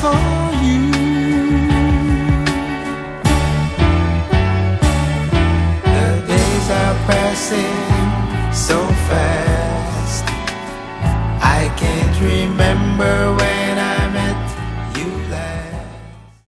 for you. The days are passing so fast, I can't remember when